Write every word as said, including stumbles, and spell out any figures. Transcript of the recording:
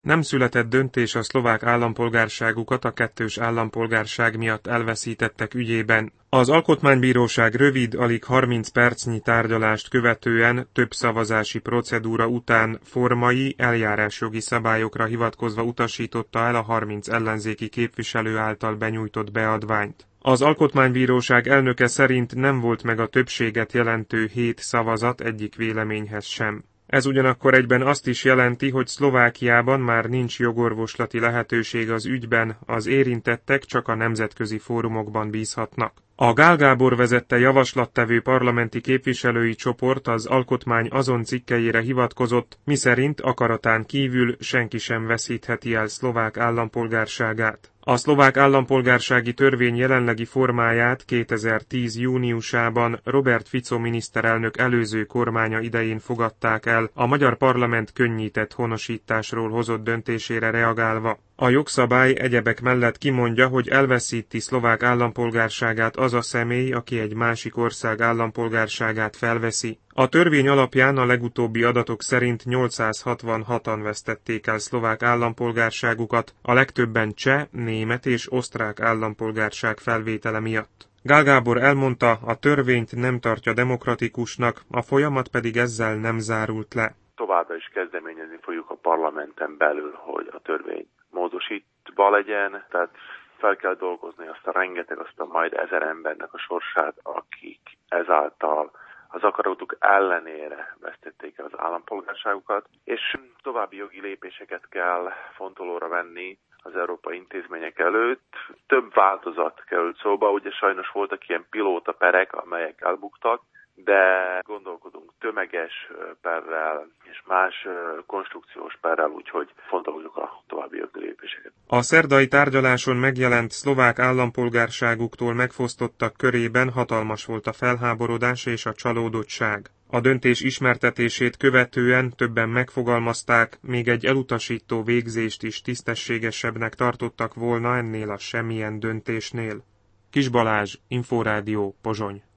Nem született döntés a szlovák állampolgárságukat a kettős állampolgárság miatt elveszítettek ügyében. Az Alkotmánybíróság rövid, alig harminc percnyi tárgyalást követően több szavazási procedúra után formai, eljárásjogi szabályokra hivatkozva utasította el a harminc ellenzéki képviselő által benyújtott beadványt. Az Alkotmánybíróság elnöke szerint nem volt meg a többséget jelentő hét szavazat egyik véleményhez sem. Ez ugyanakkor egyben azt is jelenti, hogy Szlovákiában már nincs jogorvoslati lehetőség az ügyben, az érintettek csak a nemzetközi fórumokban bízhatnak. A Gál Gábor vezette javaslattevő parlamenti képviselői csoport az alkotmány azon cikkeire hivatkozott, miszerint akaratán kívül senki sem veszítheti el szlovák állampolgárságát. A szlovák állampolgársági törvény jelenlegi formáját kétezer-tíz júniusában Robert Fico miniszterelnök előző kormánya idején fogadták el, a magyar parlament könnyített honosításról hozott döntésére reagálva. A jogszabály egyebek mellett kimondja, hogy elveszíti szlovák állampolgárságát az a személy, aki egy másik ország állampolgárságát felveszi. A törvény alapján a legutóbbi adatok szerint nyolcszázhatvanhatan vesztették el szlovák állampolgárságukat, a legtöbben cseh, német és osztrák állampolgárság felvétele miatt. Gál Gábor elmondta, a törvényt nem tartja demokratikusnak, a folyamat pedig ezzel nem zárult le. Továbbra is kezdeményezni fogjuk a parlamenten belül, hogy a törvény módosítva legyen, tehát fel kell dolgozni azt a rengeteg, azt a majd ezer embernek a sorsát, akik ezáltal az akaratuk ellenére vesztették el az állampolgárságukat, és további jogi lépéseket kell fontolóra venni az európai intézmények előtt. Több változat került szóba, ugye sajnos voltak ilyen pilóta perek, amelyek elbuktak, de gondolkodunk tömeges perrel és más konstrukciós perrel, úgyhogy fontoljuk a további jogi lépéseket. A szerdai tárgyaláson megjelent szlovák állampolgárságuktól megfosztottak körében hatalmas volt a felháborodás és a csalódottság. A döntés ismertetését követően többen megfogalmazták, még egy elutasító végzést is tisztességesebbnek tartottak volna ennél a semmilyen döntésnél. Kis Balázs, Inforádió, Pozsony.